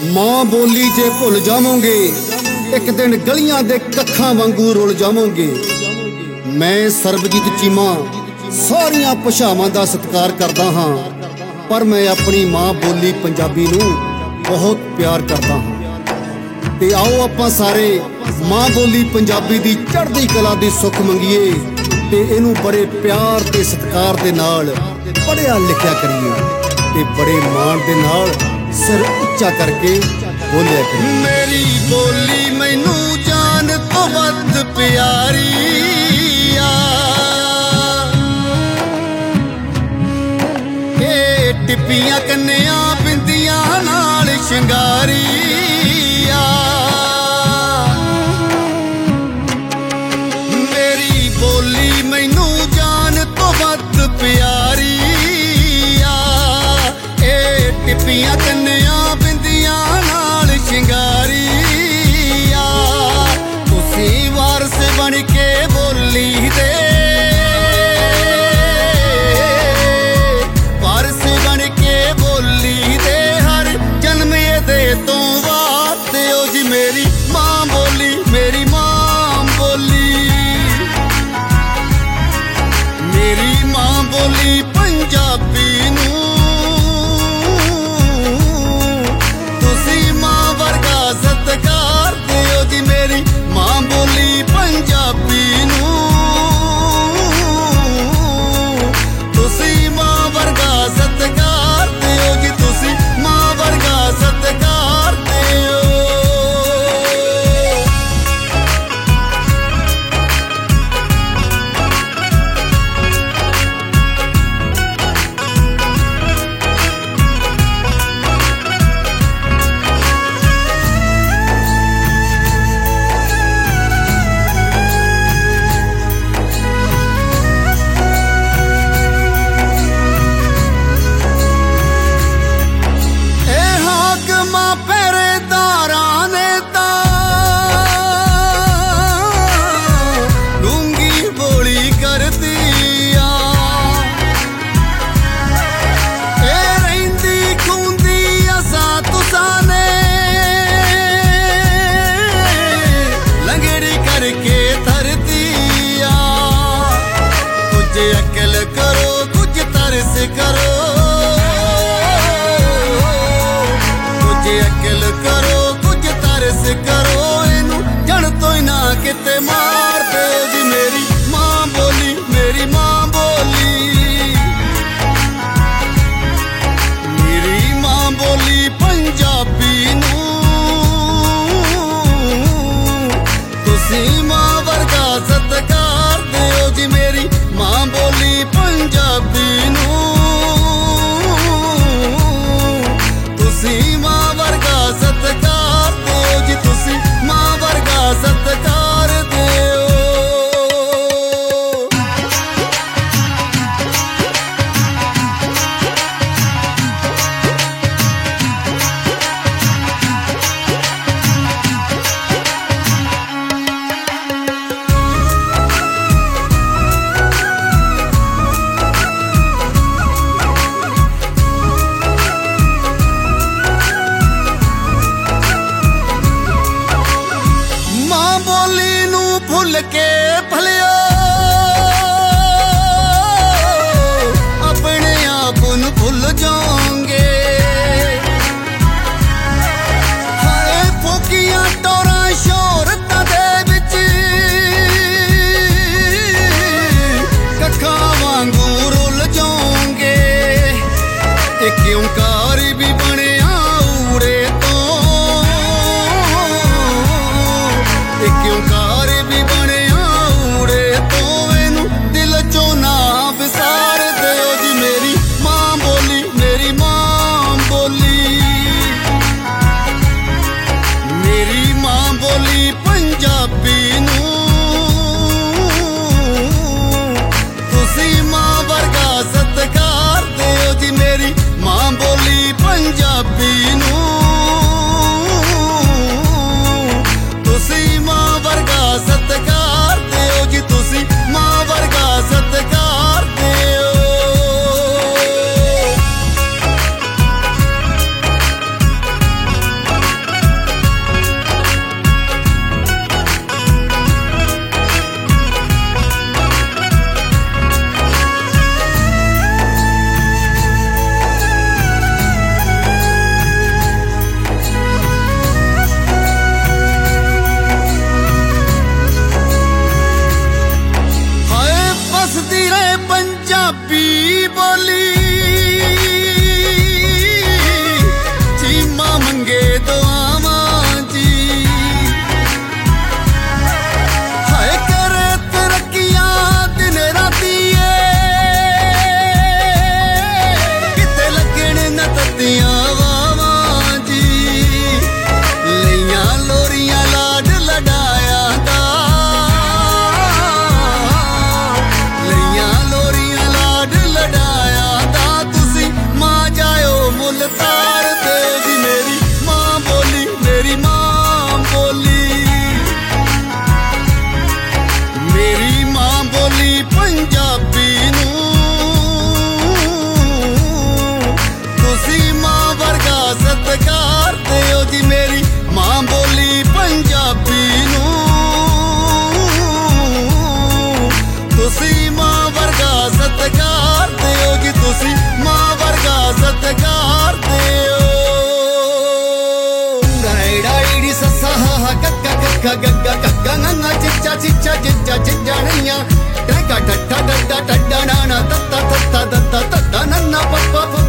मां बोली जे भुल जावोगे एक दिन गलियां दे कखां वांगू रुल जावोगे। मैं सरबजीत चीमा सारियां भाषावां दा सत्कार करदा हां, पर मैं अपनी मां बोली पंजाबी नूं बहुत प्यार करदा हां। ते आओ आपां सारे मां बोली पंजाबी दी चढ़दी कला दी सुख मंगीए ते इनू बड़े प्यार ते सत्कार दे नाल पढ़िया लिखिया करिए ते बड़े मान दे नाल सिर उच्चा करके बोलिया करिए। मेरी बोली मैनू जान तो वध प्यारी टिप्पियां कन्निया बिंदियां नाल शिंगारी मेरी बोली मैनू जान तो वध प्यारी टिप्पियां कन्निया बिंदियां नाल शिंगारी तुसी वारस बन के बोली दे तो बात ओ जी मेरी मां बोली, मेरी मां बोली, मेरी मां बोली पंजाबी नूं तुसी मां वर्गा सत्कार दिओ जी मेरी मां बोली पंजाबी नूं तुसी मां वर्गा सत्कार दिओ जी तुसी मां वर्गा सत्कार अकल करो कुछ तरस करो कुछ अकल करो कुछ तरस करो इनू जड़ तो ही ना किते मार दो जी मेरी मां बोली, मेरी मां बोली, मेरी मां बोली पंजाबी नूं तुसी मां वर्गा सत्कार दिओ जी मेरी मां बोली पंजाबी नूं तुसी मां वर्गा सत्कार दिओ जी तुसी मां वर्गा सत्कार दिओ। ਬੱਚਾ ਜਿੱਜਣੀਆਂ ਟੈਂਕਾ ਠੱਠਾ ਡੱਡਾ ਟੱਡਾ ਨਾਣਾ ਤੱਤਾ ਤੱਤਾ ਦੱਦਾ ਤੱਤਾ ਨੰਨਾ ਪੱਪਾ